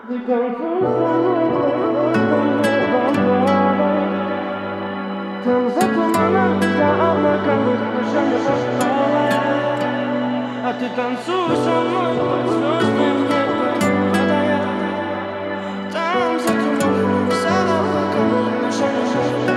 Ты танцуй со мной, там за туманом, за облаками наша любовь алая. А ты танцуй со мной под звездным небом падая. Там за туманом, за облаками наша любовь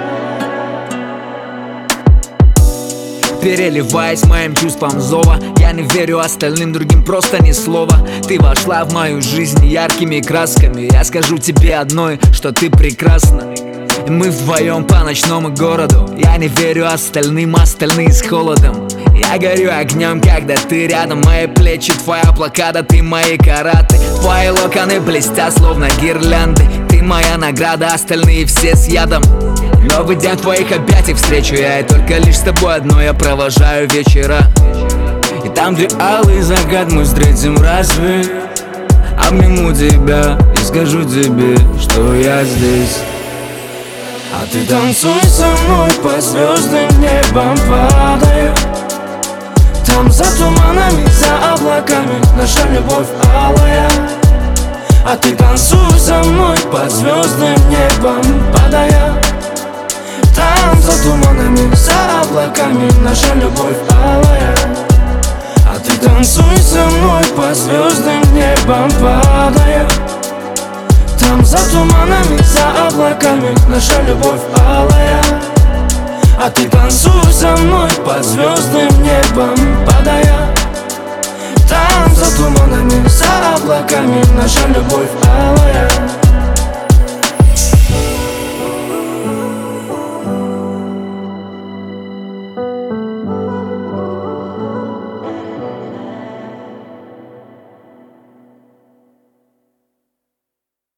алая. Переливаясь моим чувством зова, я не верю остальным другим, просто ни слова. Ты вошла в мою жизнь яркими красками. Я скажу тебе одной, что ты прекрасна. Мы вдвоем по ночному городу. Я не верю остальным, остальные с холодом. Я горю огнем, когда ты рядом. Мои плечи, твоя блокада, ты мои караты. Твои локоны блестят, словно гирлянды. Ты моя награда, остальные все с ядом. Новый день твоих объятий встречу я, и только лишь с тобой одной я провожаю вечера. И там, где алый закат мы встретим рассвет, обниму тебя и скажу тебе, что я здесь. А ты танцуй со мной по звездным небом падая. Там за туманами, за облаками наша любовь алая. А ты танцуй со мной по звездным небом падая. Там за туманами, за облаками наша любовь алая. А ты танцуй со мной по звездным небом падая. Там за туманами, за облаками наша любовь алая. А ты танцуй со мной под звездным небом падая. Там за туманами, за облаками наша любовь алая.